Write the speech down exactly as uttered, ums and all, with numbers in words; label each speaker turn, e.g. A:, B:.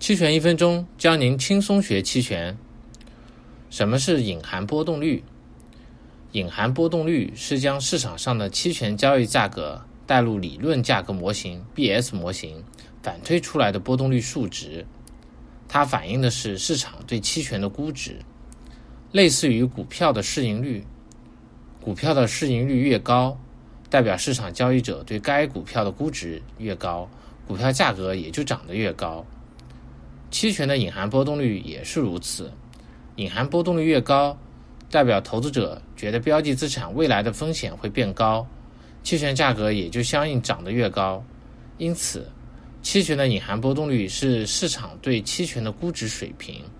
A: 期权一分钟教您轻松学期权。什么是隐含波动率？隐含波动率是将市场上的期权交易价格带入理论价格模型 B S 模型反推出来的波动率数值，它反映的是市场对期权的估值，类似于股票的市盈率。股票的市盈率越高，代表市场交易者对该股票的估值越高，股票价格也就涨得越高。期权的隐含波动率也是如此，隐含波动率越高，代表投资者觉得标的资产未来的风险会变高，期权价格也就相应涨得越高。因此，期权的隐含波动率是市场对期权的估值水平。